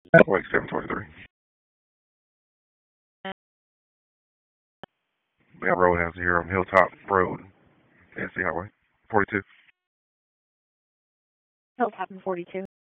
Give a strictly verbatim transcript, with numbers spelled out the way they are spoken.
Like seven twenty-three. That roadhouse here on Hilltop Road, Tennessee Highway, forty-two. Hilltop and forty-two.